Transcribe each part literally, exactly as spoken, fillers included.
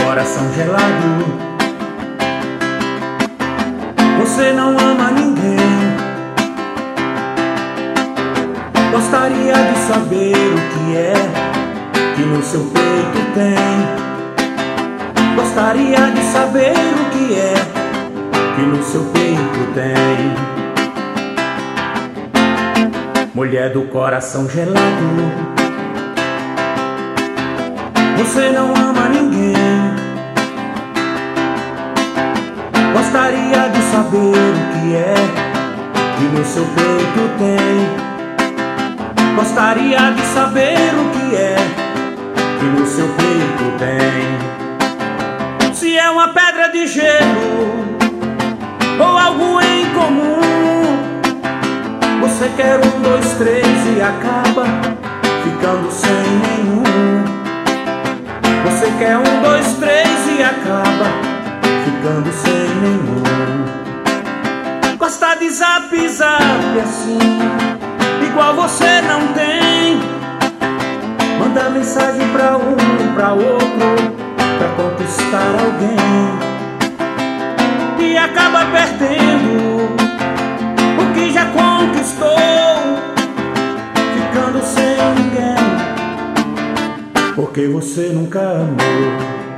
coração gelado. Você não ama ninguém. Gostaria de saber o que é que no seu peito tem. Gostaria de saber o que é que no seu peito tem. Mulher do coração gelado, você não ama ninguém. Gostaria de saber o que é que no seu peito tem. Gostaria de saber o que é que no seu peito tem. Se é uma pedra de gelo ou algo em comum. Você quer um, dois, três e acaba ficando sem nenhum. Você quer um, dois, três e acaba ficando sem nenhum. Gosta de zap, zap assim, igual você não tem. Manda mensagem pra um, pra outro, pra conquistar alguém, e acaba perdendo o que já conquistou, ficando sem ninguém, porque você nunca amou.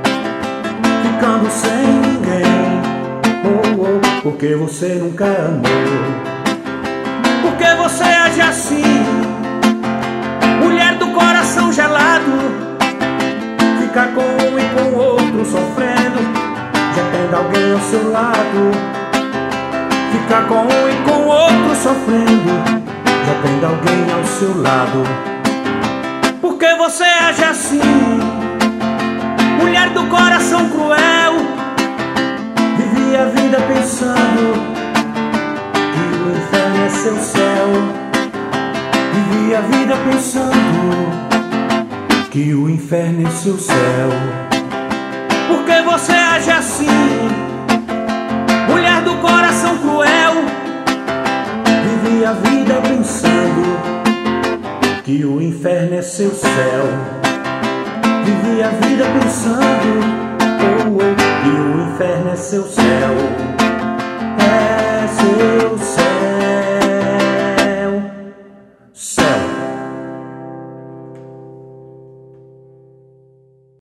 Ficando sem ninguém, oh, oh, porque você nunca amou. Porque você age assim, mulher do coração gelado. Fica com um e com o outro sofrendo, já tendo alguém ao seu lado. Fica com um e com o outro sofrendo, já tendo alguém ao seu lado. Porque você age assim, mulher do coração cruel. Vive a vida pensando que o inferno é seu céu. Vive a vida pensando que o inferno é seu céu. Porque você age assim, mulher do coração cruel. Vive a vida pensando que o inferno é seu céu. Vive a vida pensando, oh, oh, que o inferno é seu céu. É seu céu.